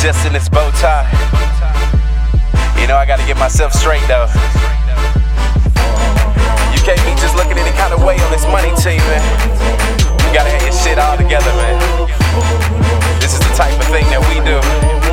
just in this bow tie. You know I gotta get myself straight though. You can't be just looking any kind of way on this money team, man. You gotta have your shit all together, man. This is the type of thing that we do.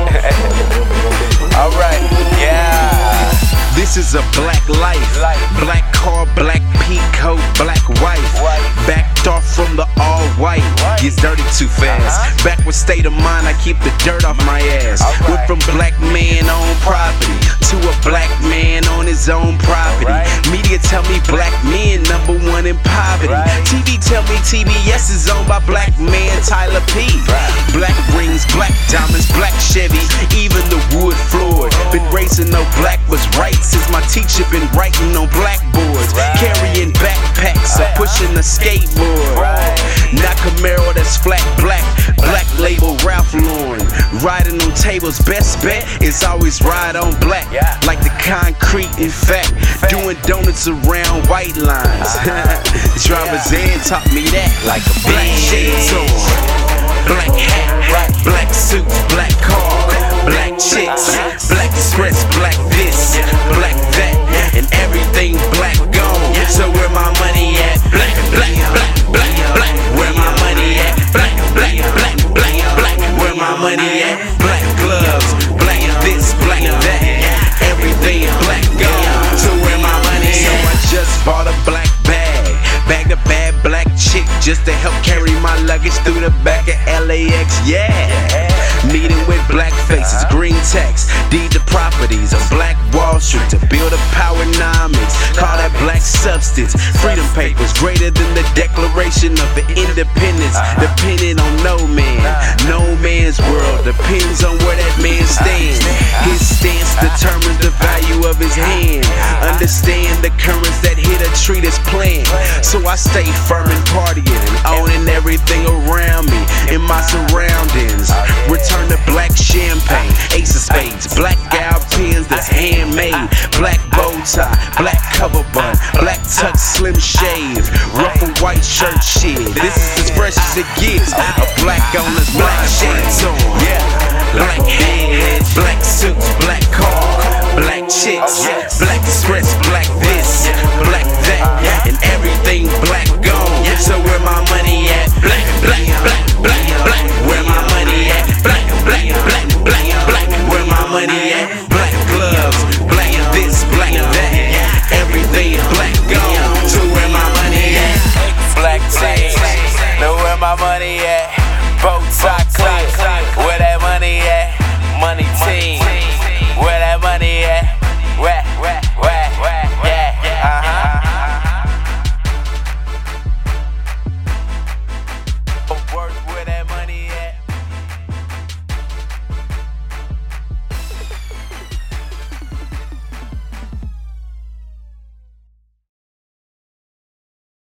Alright, yeah. This is a black life. Black car, black peacoat, black wife. Backed off from the all white. Gets dirty too fast. Backward state of mind, I keep the dirt off my ass. Went from black man on property to a black man on his own property. Media tell me black men #1 in poverty. TV tell me TBS is owned by black man Tyler P. Black rings, black diamonds, black Chevy, even the wood floored. Been raising no black was right since my teacher been writing on blackboards. Carrying backpacks or pushing a skateboard. Not Camaro, that's flat black. Black label Ralph Lauren. Riding on tables, best bet is always ride on black. Like the concrete, in fact. Doing donuts around white lines. Driver's ed taught me that. Like a black shades on, black hat, black suits, black car, black chicks, black express, black this, black that, and everything black gone. So where my money at? Black, black, black, black, black. Where my money at? Black, black, black, black, black. Where my money at? Black gloves, black this, black that, everything black gone. So where my money at? So I just bought a black bag of bad black chick just to help carry my luggage through the back of LAX. Meeting with black faces, green text, deed to properties on Black Wall Street to build a powernomics. Call that black substance. Freedom papers greater than the Declaration of Independence. Depending on no man, no man's world depends on where that man stands. His stance determines the value of his hand. Understand the currents that hit a tree that's planned. So I stay firm and partying and owning everything around me in my surroundings. Return to black champagne, ace of spades, black gal pins that's handmade, black bow tie, black cover bun, black tux slim shave, ruffled white shirt shit. This is as fresh as it gets. A black owner's black shades on, black heads, black suits, black car, black chicks, black express, black this, black that, and everything black gone. So where my money at? Black, black, black, black, black. Where my money at? Black, black, black, black, black. Where my money at? Black gloves, black this, black that, everything black gone. So where my money at? Black team, know where my money at? Bow tie clear.